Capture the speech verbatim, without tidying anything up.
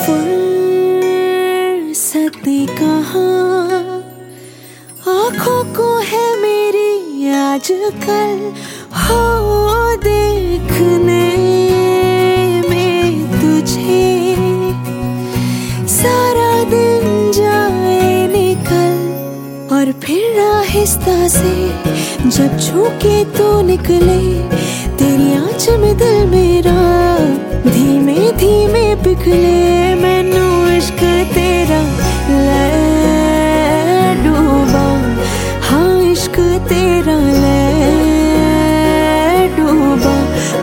फुर्सत कहाँ आँखों को है मेरी आजकल हो देखने में तुझे। सारा दिन जाए निकल और फिर आहिस्ता से जब छूके तो निकले तेरी आँच में दिल मेरा धीमे धीमे पिघले। मैं